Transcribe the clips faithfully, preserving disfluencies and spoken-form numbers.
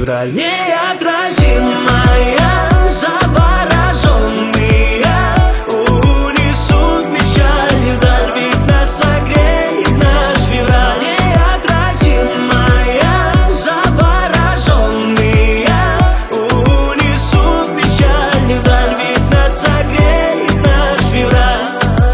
февраль. Неотразимая, завороженные унесут печаль вдаль, ведь нас согреет наш февраль. Неотразимая, завороженные унесут печаль вдаль, ведь нас согреет наш февраль.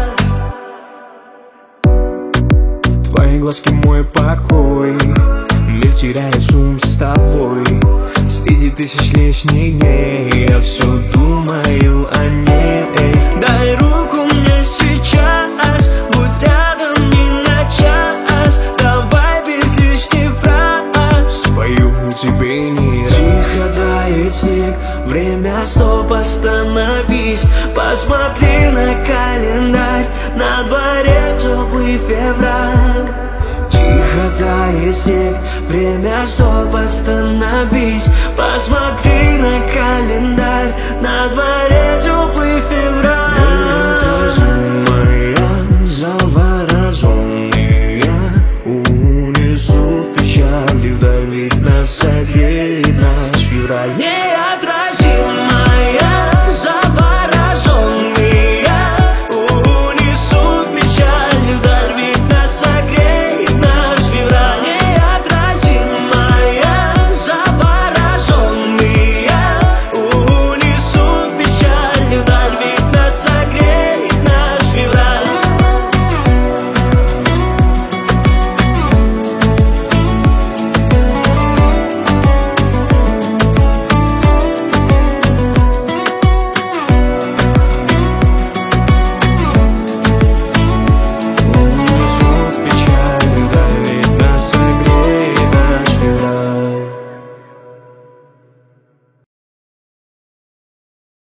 Твои глазки мой покой, мир теряет шум с тобой. Среди тысячелетних дней я все думаю о ней. Дай руку мне сейчас, будь рядом не на час. Давай без лишних фраз спою тебе не раз. Тихо тает снег, время стоп, остановись. Посмотри на календарь, на дворе теплый февраль. Тихо тает снег, время стоп, остановись. Посмотри на календарь, на дворе